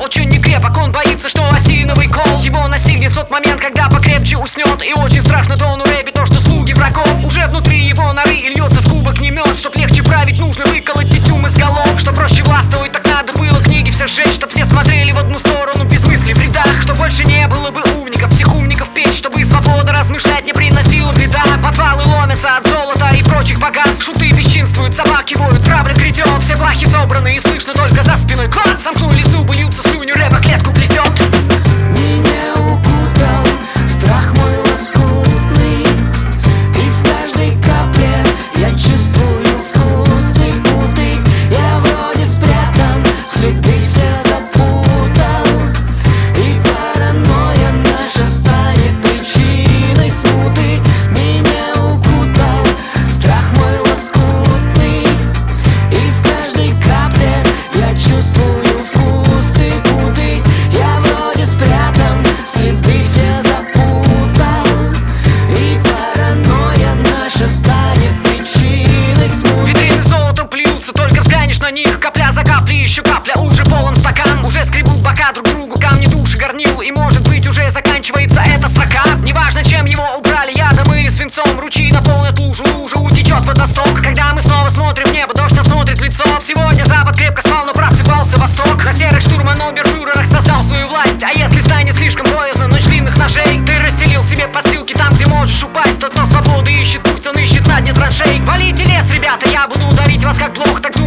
очень не крепок, он боится, что осиновый кол его настигнет в тот момент, когда покрепче уснет. И очень страшно тону рэпе то, что слуги врагов уже внутри его норы и льется в кубок не мед. Чтоб легче править, нужно выколоть тютюм из голов. Что проще властвовать, так надо было книги все сжечь, чтоб все смотрели в одну сторону без мыслей в рядах. Чтоб больше не было бы умников, психумников петь, чтобы свобода размышлять не приносила вреда. Подвалы ломятся от золота и прочих богатств, шуты бесчинствуют, собаки воют, травля грядет. Все плахи собраны и слышно только за спиной клад. Сомкнули зубы, льются слюнью, рэпа клетку плетет. Меня укутал страх мой лоскутный, и в каждой капле я чувствую вкус трепуты. Я вроде спрятан, следы все запутал, и паранойя наша станет причиной смуты. Меня укутал страх мой лоскутный, и в каждой капле я чувствую вкус трепуты. Я вроде спрятан, следы все запутал, и паранойя наша станет причиной смуты. Витрины золотом плюются, только взглянешь на них. Капля за каплей, еще капля, уже полон стакан. Уже скребут бока друг другу камни души горнил, и может быть уже заканчивается эта строка. Неважно, чем его убрали, ядом или свинцом, ручьи наполнят лужу, лужа утечет водосток. Когда мы снова смотрим в небо, дождь нам смотрит в лицо. Сегодня запад крепко спал, но просыпался восток. На серых штурман-оберфюрерах создал свою власть. А если станет слишком боязно, ночь длинных ножей, ты расстелил себе подстилки там, где можешь упасть. Тот, кто свободы ищет, пусть он ищет на дне траншей. Валите лес, ребята, я буду ударить вас как блох.